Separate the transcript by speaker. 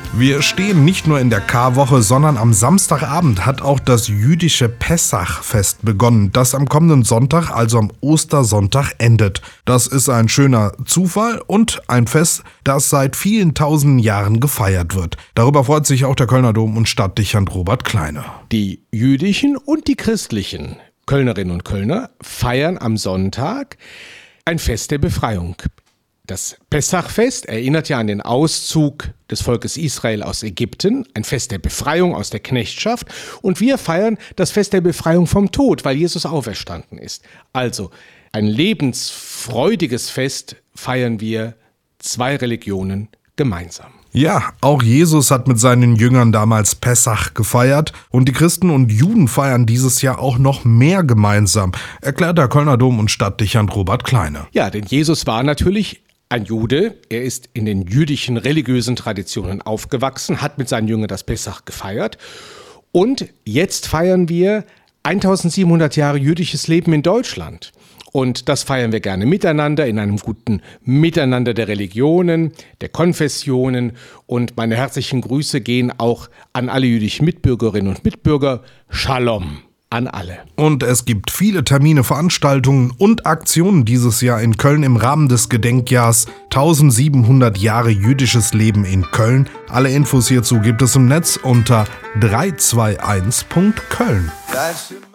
Speaker 1: Wir stehen nicht nur in der Karwoche, sondern am Samstagabend hat auch das jüdische Pessachfest begonnen, das am kommenden Sonntag, also am Ostersonntag, endet. Das ist ein schöner Zufall und ein Fest, das seit vielen tausenden Jahren gefeiert wird. Darüber freut sich auch der Kölner Dom- und Stadtdechant Robert Kleine.
Speaker 2: Die jüdischen und die christlichen Kölnerinnen und Kölner feiern am Sonntag ein Fest der Befreiung. Das Pessachfest erinnert ja an den Auszug des Volkes Israel aus Ägypten, ein Fest der Befreiung aus der Knechtschaft. Und wir feiern das Fest der Befreiung vom Tod, weil Jesus auferstanden ist. Also ein lebensfreudiges Fest feiern wir zwei Religionen gemeinsam.
Speaker 1: Ja, auch Jesus hat mit seinen Jüngern damals Pessach gefeiert und die Christen und Juden feiern dieses Jahr auch noch mehr gemeinsam, erklärt der Kölner Dom- und Stadtdechant Robert Kleine.
Speaker 2: Ja, denn Jesus war natürlich ein Jude, er ist in den jüdischen religiösen Traditionen aufgewachsen, hat mit seinen Jüngern das Pessach gefeiert und jetzt feiern wir 1700 Jahre jüdisches Leben in Deutschland. Und das feiern wir gerne miteinander, in einem guten Miteinander der Religionen, der Konfessionen. Und meine herzlichen Grüße gehen auch an alle jüdischen Mitbürgerinnen und Mitbürger. Shalom an alle.
Speaker 1: Und es gibt viele Termine, Veranstaltungen und Aktionen dieses Jahr in Köln im Rahmen des Gedenkjahrs 1700 Jahre jüdisches Leben in Köln. Alle Infos hierzu gibt es im Netz unter 321.köln.